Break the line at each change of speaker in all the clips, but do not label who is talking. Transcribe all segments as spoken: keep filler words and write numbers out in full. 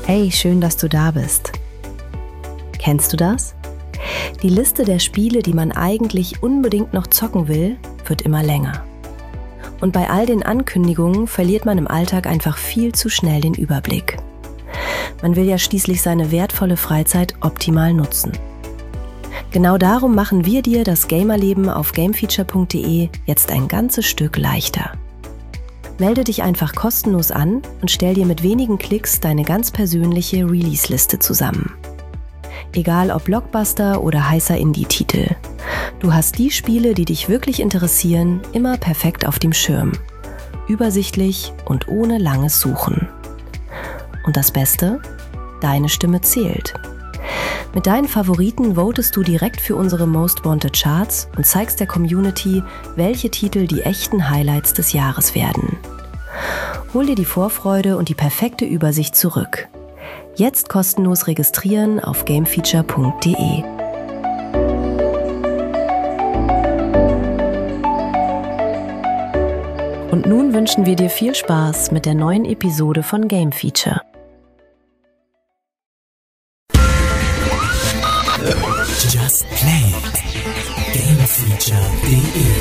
Hey, schön, dass du da bist. Kennst du das? Die Liste der Spiele, die man eigentlich unbedingt noch zocken will, wird immer länger. Und bei all den Ankündigungen verliert man im Alltag einfach viel zu schnell den Überblick. Man will ja schließlich seine wertvolle Freizeit optimal nutzen. Genau darum machen wir dir das Gamerleben auf gamefeature punkt de jetzt ein ganzes Stück leichter. Melde dich einfach kostenlos an und stell dir mit wenigen Klicks deine ganz persönliche Release-Liste zusammen. Egal ob Blockbuster oder heißer Indie-Titel. Du hast die Spiele, die dich wirklich interessieren, immer perfekt auf dem Schirm. Übersichtlich und ohne langes Suchen. Und das Beste? Deine Stimme zählt. Mit deinen Favoriten votest du direkt für unsere Most Wanted Charts und zeigst der Community, welche Titel die echten Highlights des Jahres werden. Hol dir die Vorfreude und die perfekte Übersicht zurück. Jetzt kostenlos registrieren auf gamefeature punkt de. Und nun wünschen wir dir viel Spaß mit der neuen Episode von Game Feature.
Just Play it. gamefeature punkt de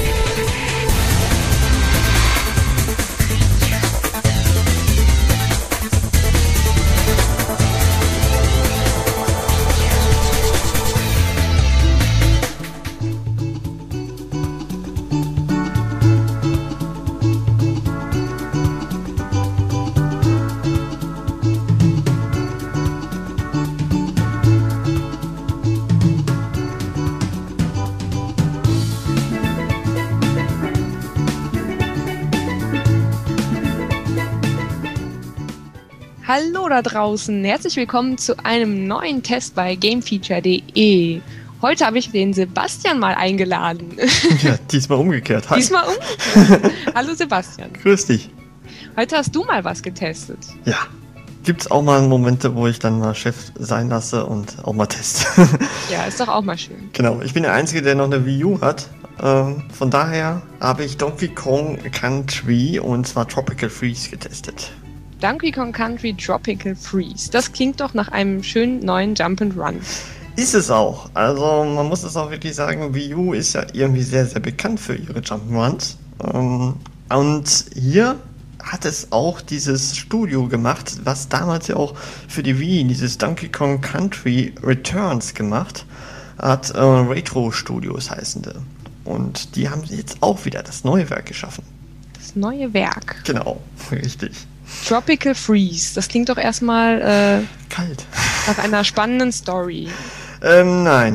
Hallo da draußen, herzlich willkommen zu einem neuen Test bei gamefeature punkt de. Heute habe ich den Sebastian mal eingeladen.
Ja, diesmal umgekehrt. Hi.
Diesmal umgekehrt. Hallo Sebastian.
Grüß dich.
Heute hast du mal was getestet.
Ja, gibt's auch mal Momente, wo ich dann mal Chef sein lasse und auch mal teste.
Ja, ist doch auch mal schön.
Genau, ich bin der Einzige, der noch eine Wii U hat. Ähm, von daher habe ich Donkey Kong Country und zwar Tropical Freeze getestet.
Donkey Kong Country Tropical Freeze. Das klingt doch nach einem schönen neuen Jump'n'Run.
Ist es auch. Also man muss es auch wirklich sagen, Wii U ist ja irgendwie sehr, sehr bekannt für ihre Jump'n'Runs. Ähm, und hier hat es auch dieses Studio gemacht, was damals ja auch für die Wii dieses Donkey Kong Country Returns gemacht hat. Äh, Retro Studios heißen die. Und die haben jetzt auch wieder das neue Werk geschaffen.
Das neue Werk.
Genau, richtig.
Tropical Freeze, das klingt doch erstmal äh,
kalt.
Nach einer spannenden Story.
Ähm, nein.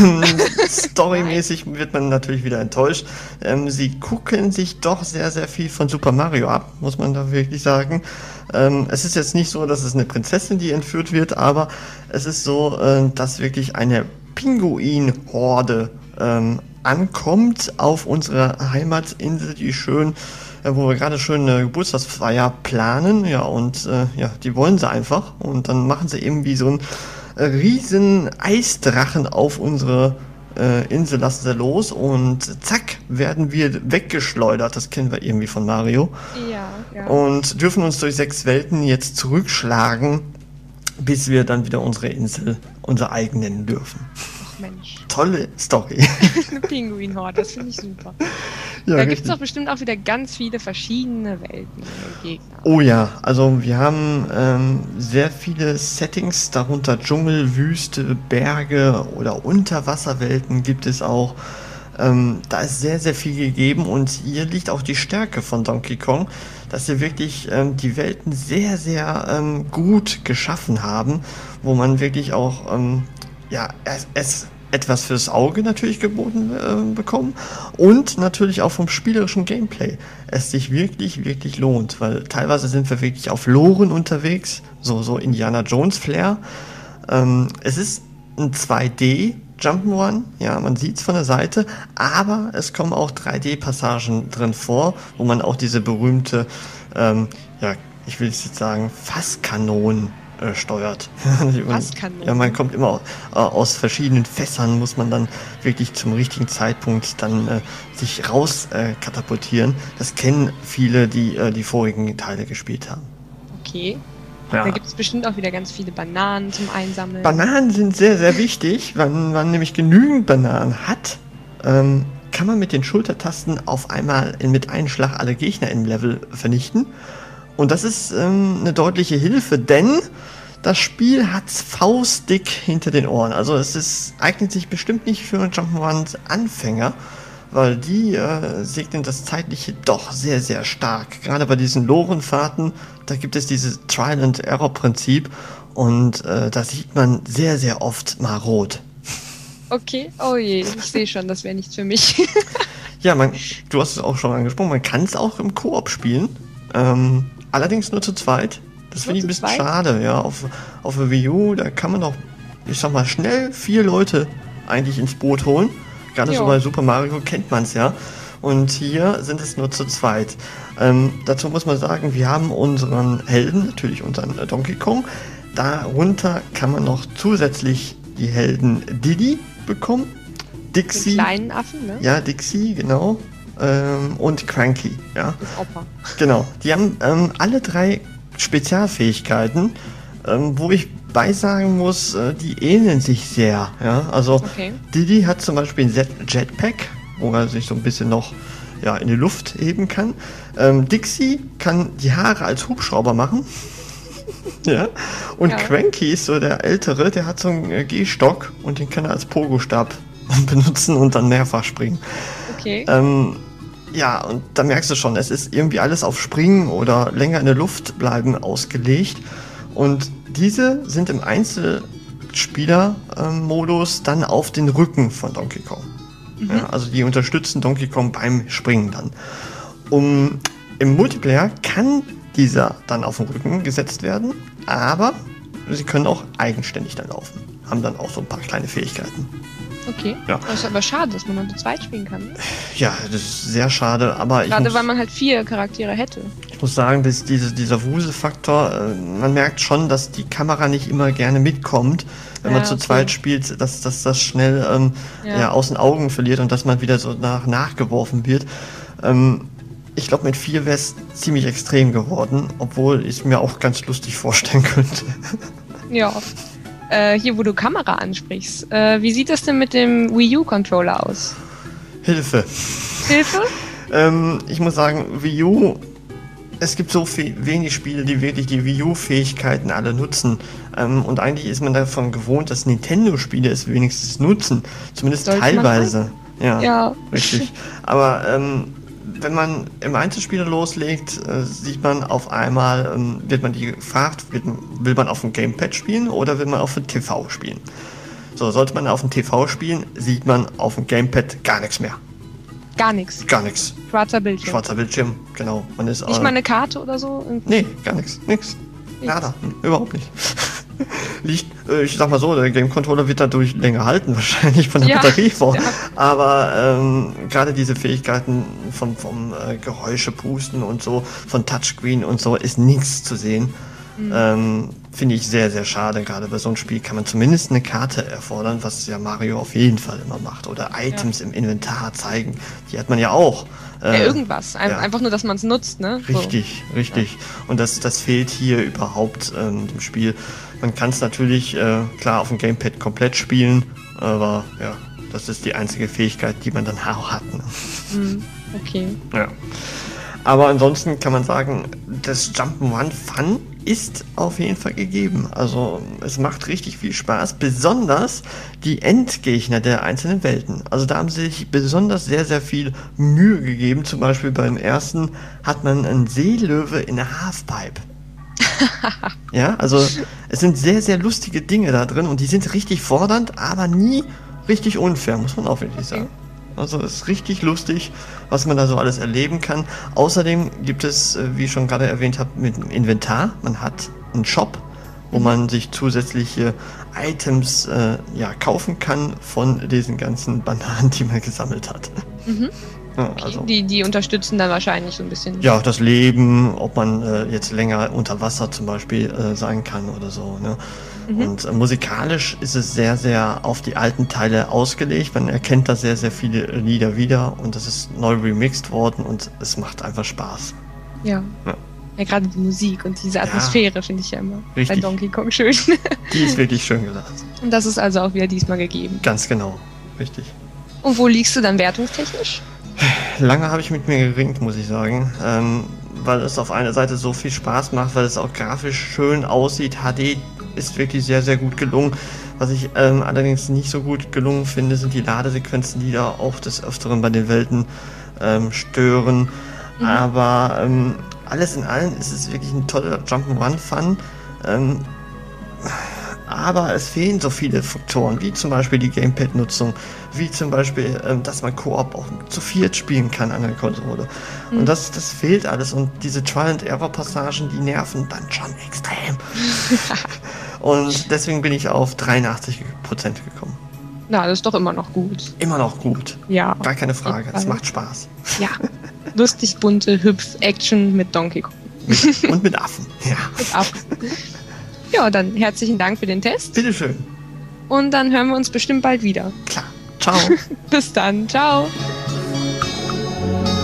Storymäßig wird man natürlich wieder enttäuscht. Ähm, sie gucken sich doch sehr, sehr viel von Super Mario ab, muss man da wirklich sagen. Ähm, es ist jetzt nicht so, dass es eine Prinzessin, die entführt wird, aber es ist so, äh, dass wirklich eine Pinguin-Horde ähm, ankommt auf unserer Heimatinsel, die schön wo wir gerade schön eine Geburtstagsfeier planen, ja, und äh, ja, die wollen sie einfach und dann machen sie eben wie so einen äh, riesen Eisdrachen auf unsere äh, Insel, lassen sie los und zack, werden wir weggeschleudert, das kennen wir irgendwie von Mario.
Ja, ja.
Und dürfen uns durch sechs Welten jetzt zurückschlagen, bis wir dann wieder unsere Insel unser eigen nennen dürfen.
Ach Mensch.
Tolle Story.
Eine Pinguin-Horde, das finde ich super.
Ja,
da gibt es doch bestimmt auch wieder ganz viele verschiedene Welten und Gegner.
Oh ja, also wir haben ähm, sehr viele Settings, darunter Dschungel, Wüste, Berge oder Unterwasserwelten gibt es auch. Ähm, da ist sehr, sehr viel gegeben und hier liegt auch die Stärke von Donkey Kong, dass sie wirklich ähm, die Welten sehr, sehr ähm, gut geschaffen haben, wo man wirklich auch ähm, ja, es, es etwas fürs Auge natürlich geboten äh, bekommen und natürlich auch vom spielerischen Gameplay es sich wirklich, wirklich lohnt, weil teilweise sind wir wirklich auf Loren unterwegs, so, so Indiana Jones Flair. Ähm, es ist ein zwei D Jump'n'Run, ja, man sieht es von der Seite, aber es kommen auch drei D Passagen drin vor, wo man auch diese berühmte, ähm, ja, ich will jetzt sagen, Fasskanonen Äh, steuert. Ja, man kommt immer äh, aus verschiedenen Fässern, muss man dann wirklich zum richtigen Zeitpunkt dann äh, sich raus äh, katapultieren. Das kennen viele, die äh, die vorigen Teile gespielt haben.
Okay. Ja. Da gibt es bestimmt auch wieder ganz viele Bananen zum Einsammeln.
Bananen sind sehr, sehr wichtig. Wenn man nämlich genügend Bananen hat, ähm, kann man mit den Schultertasten auf einmal mit einem Schlag alle Gegner im Level vernichten. Und das ist ähm, eine deutliche Hilfe, denn das Spiel hat faustdick hinter den Ohren. Also es ist, eignet sich bestimmt nicht für einen Jump'n'Run-Anfänger, weil die äh, segnen das Zeitliche doch sehr, sehr stark. Gerade bei diesen Lorenfahrten, da gibt es dieses Trial-and-Error-Prinzip und äh, da sieht man sehr, sehr oft mal rot.
Okay, oh je, ich sehe schon, das wäre nichts für mich.
Ja, man, du hast es auch schon angesprochen, man kann es auch im Koop spielen, ähm, allerdings nur zu zweit. Das finde ich ein bisschen zweit? schade, ja. Auf, auf der Wii U, da kann man doch, ich sag mal, schnell vier Leute eigentlich ins Boot holen. Gerade jo. so bei Super Mario kennt man es ja. Und hier sind es nur zu zweit. Ähm, dazu muss man sagen, wir haben unseren Helden, natürlich unseren äh, Donkey Kong. Darunter kann man noch zusätzlich die Helden Diddy bekommen. Dixie.
Den kleinen Affen, ne?
Ja, Dixie, genau. Ähm, und Cranky, ja.
Das Opa.
Genau. Die haben ähm, alle drei Spezialfähigkeiten, ähm, wo ich beisagen muss, äh, die ähneln sich sehr. Ja? Also
okay.
Diddy hat zum Beispiel ein Jetpack, wo er sich so ein bisschen noch ja, in die Luft heben kann. Ähm, Dixie kann die Haare als Hubschrauber machen. Ja. Und ja. Cranky ist so der Ältere, der hat so einen äh, Gehstock und den kann er als Pogostab benutzen und dann mehrfach springen.
Okay.
Ähm, Ja, und da merkst du schon, es ist irgendwie alles auf Springen oder länger in der Luft bleiben ausgelegt. Und diese sind im Einzelspieler-Modus dann auf den Rücken von Donkey Kong. Mhm. Ja, also die unterstützen Donkey Kong beim Springen dann. Um, im Multiplayer kann dieser dann auf den Rücken gesetzt werden, aber sie können auch eigenständig dann laufen. Haben dann auch so ein paar kleine Fähigkeiten.
Okay,
ja.
Das ist aber schade, dass man nur zu zweit spielen kann.
Ja, das ist sehr schade, aber ich
Gerade
muss,
weil man halt vier Charaktere hätte.
Ich muss sagen, dass diese, dieser Wuselfaktor, äh, man merkt schon, dass die Kamera nicht immer gerne mitkommt, wenn ja, man zu okay. zweit spielt, dass, dass das schnell ähm, ja. Ja, aus den Augen verliert und dass man wieder so nach, nachgeworfen wird. Ähm, ich glaube, mit vier wäre es ziemlich extrem geworden, obwohl ich es mir auch ganz lustig vorstellen könnte.
Ja. Äh, hier, wo du Kamera ansprichst, äh, wie sieht das denn mit dem Wii U-Controller aus?
Hilfe.
Hilfe?
ähm, ich muss sagen, Wii U, es gibt so viel, wenig Spiele, die wirklich die Wii U-Fähigkeiten alle nutzen. Ähm, und eigentlich ist man davon gewohnt, dass Nintendo-Spiele es wenigstens nutzen. Zumindest Sollte teilweise. Ja,
ja,
richtig. Aber ähm, wenn man im Einzelspieler loslegt, äh, sieht man auf einmal, ähm, wird man die gefragt, wird, will man auf dem Gamepad spielen oder will man auf dem T V spielen? So, sollte man auf dem T V spielen, sieht man auf dem Gamepad gar nichts mehr.
Gar nichts?
Gar nichts.
Schwarzer Bildschirm?
Schwarzer Bildschirm, genau. Man ist,
nicht
äh,
mal eine Karte oder so?
Nee, gar nichts, nichts. Nada, überhaupt nicht. Liegt, äh, ich sag mal so, der Game Controller wird dadurch länger halten, wahrscheinlich von der ja, Batterie vor. Ja. Aber ähm, gerade diese Fähigkeiten vom, vom äh, Geräusche pusten und so, von Touchscreen und so, ist nichts zu sehen. Mhm. Ähm, finde ich sehr, sehr schade. Gerade bei so einem Spiel kann man zumindest eine Karte erfordern, was ja Mario auf jeden Fall immer macht. Oder Items ja. im Inventar zeigen. Die hat man ja auch.
Ja, äh, irgendwas. Ein, ja. Einfach nur, dass man es nutzt, ne?
Richtig, so. richtig. Ja. Und das, das fehlt hier überhaupt ähm, im Spiel. Man kann es natürlich, äh, klar, auf dem Gamepad komplett spielen, aber ja, das ist die einzige Fähigkeit, die man dann auch hat. Ne?
Mm, okay.
Ja. Aber ansonsten kann man sagen, das Jump'n'Run-Fun ist auf jeden Fall gegeben. Also es macht richtig viel Spaß, besonders die Endgegner der einzelnen Welten. Also da haben sie sich besonders sehr, sehr viel Mühe gegeben. Zum Beispiel beim ersten hat man einen Seelöwe in der Halfpipe. Ja, also es sind sehr, sehr lustige Dinge da drin und die sind richtig fordernd, aber nie richtig unfair, muss man auch wirklich sagen. Also es ist richtig lustig, was man da so alles erleben kann. Außerdem gibt es, wie ich schon gerade erwähnt habe, mit dem Inventar. Man hat einen Shop, wo man sich zusätzliche Items äh, ja, kaufen kann von diesen ganzen Bananen, die man gesammelt hat.
Mhm. Ja, okay. Also, die, die unterstützen dann wahrscheinlich so ein bisschen.
Ja, das Leben, ob man äh, jetzt länger unter Wasser zum Beispiel äh, sein kann oder so. Ne? Mhm. Und äh, musikalisch ist es sehr, sehr auf die alten Teile ausgelegt. Man erkennt da sehr, sehr viele Lieder wieder und das ist neu remixed worden und es macht einfach Spaß.
Ja.
ja.
Ja, gerade die Musik und diese Atmosphäre ja, finde ich ja immer
richtig.
Bei Donkey Kong schön.
Die ist wirklich schön gemacht.
Und das ist also auch wieder diesmal gegeben.
Ganz genau, richtig.
Und wo liegst du dann wertungstechnisch?
Lange habe ich mit mir geringt, muss ich sagen. Ähm, weil es auf einer Seite so viel Spaß macht, weil es auch grafisch schön aussieht. H D ist wirklich sehr, sehr gut gelungen. Was ich ähm, allerdings nicht so gut gelungen finde, sind die Ladesequenzen, die da auch des Öfteren bei den Welten ähm, stören. Mhm. Aber ähm, alles in allem ist es wirklich ein toller Jump'n'Run-Fun. Ähm, aber es fehlen so viele Faktoren, wie zum Beispiel die Gamepad-Nutzung, wie zum Beispiel, ähm, dass man Koop auch zu viert spielen kann an der Konsole. Mhm. Und das, das fehlt alles. Und diese Trial-and-Error-Passagen, die nerven dann schon extrem. Und deswegen bin ich auf dreiundachtzig Prozent gekommen.
Na, das ist doch immer noch gut.
Immer noch gut.
Ja.
Gar keine Frage. Es macht Spaß.
Ja. Lustig, bunte, hübsch, Action mit Donkey Kong.
Mit, und mit Affen. Ja.
Mit Affen. Ja, dann herzlichen Dank für den Test.
Bitteschön.
Und dann hören wir uns bestimmt bald wieder.
Klar. Ciao.
Bis dann. Ciao.